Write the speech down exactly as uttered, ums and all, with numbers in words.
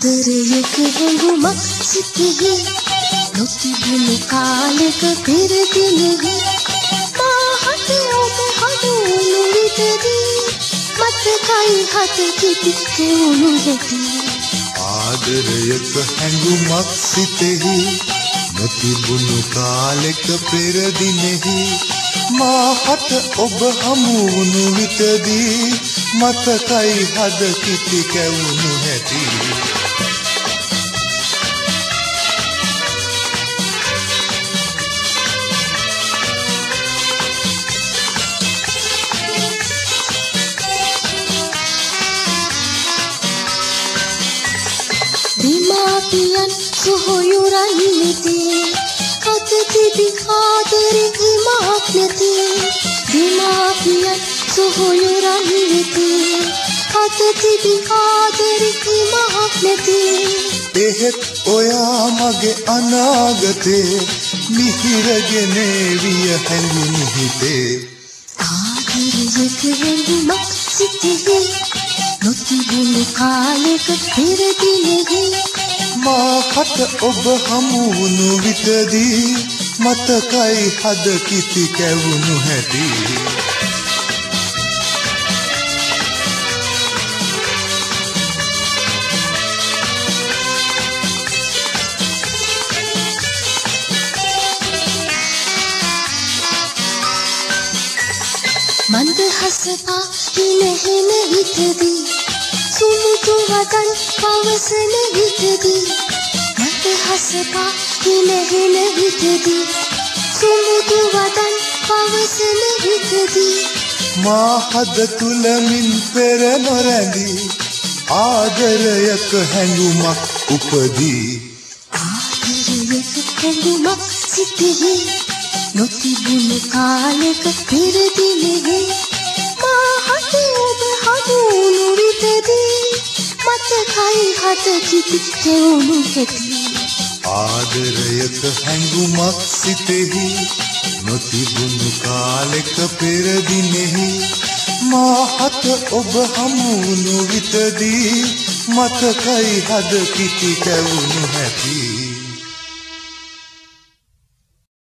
ආදරයක හැඟුමක් සිතෙහි නොතිබුණු කාලෙක පෙර දිනෙහි මාහට ඔබ හමුවුණු විටදී මතකයි හත කිපි කෙවුණු හැටි. ආදරයක හැඟුමක් සිතෙහි නොතිබුණු කාලෙක පෙර දිනෙහි මාහට ඔබ හමුවුණු විටදී මතකයි හද කිපි කෙවුණු හැටි. Dimatian suhuyuran niti kata tibi hadiri imak niti. Dimatian suhuyuran niti kata tibi hadiri imak niti. එහෙත් ඔයා මගේ අනාගතේ මිහිරගෙන විය හැඟුණු හිතේ. ආදරයක හැඟුමක් සිතෙහි නොතිබුණු කාලෙක පෙර දිනෙහි මාහට ඔබ හමුවුණු විටදී මතකයි හද කිපි කැවුණු හැටි. මන්දහසපා හිනහෙන විටදී සුමුදු වදන් පවසන විටදී මන්දහසපා හිනහෙන විටදී සුමුදු වදන් පවසන විටදී මා හද තුලමින් පෙර නොරැඳී ආදරයක හැඟුමක් උපදී. ආදරයක හැඟුමක් සිතෙහි නොතිබුණු කාලෙක පෙර දිනෙහි මාහට ඔබ හමුවුණු විටදී මතකයි හද කිපි කෙවුණු හැටි. ආදරයක හැඟුමක් සිතෙහි නොතිබුණු කාලෙක පෙර දිනෙහි මාහට ඔබ හමුවුණු විටදී මතකයි හද කිපි කැවුණු හැටි.